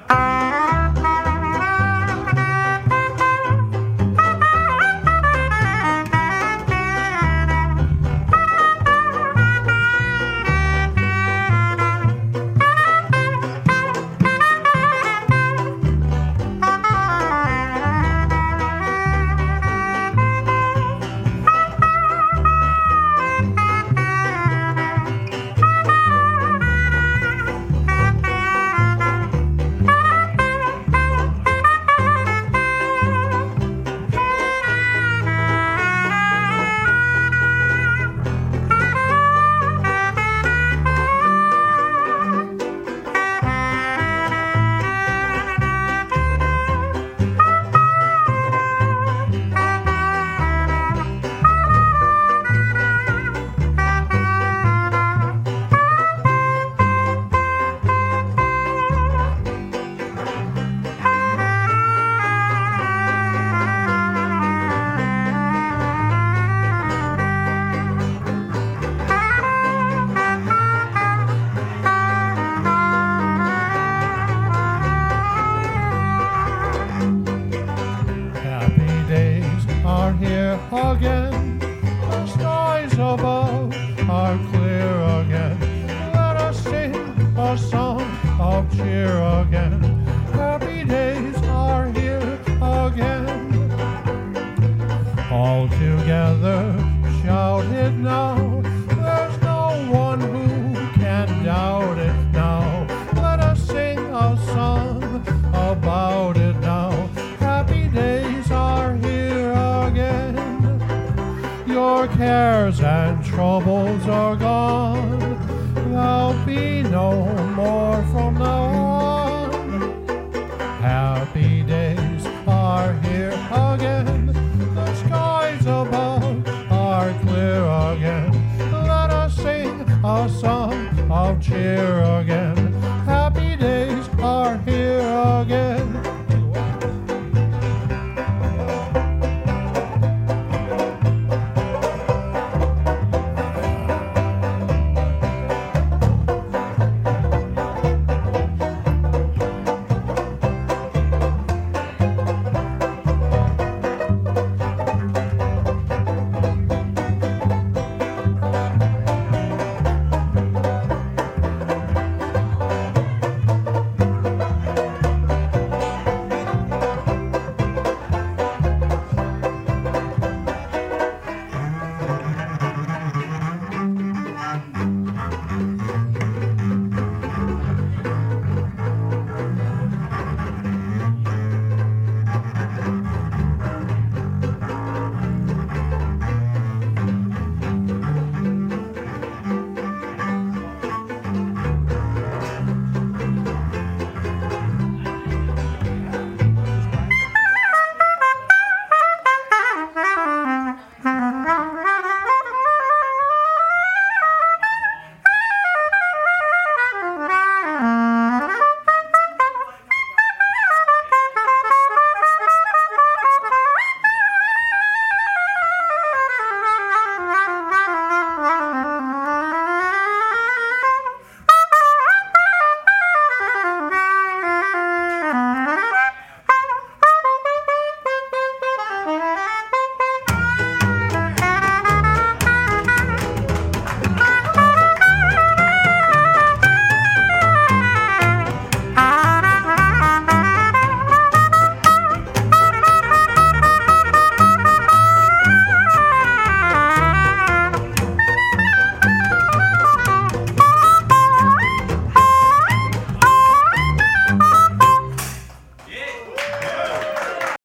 Again, the skies above are clear again. Let us sing a song of cheer again. Happy days are here again. All together, shout it now. There's no one who can doubt it now. Let us sing a song about it now. Happy days are here again. Your cares and troubles are gone. There'll be no more from now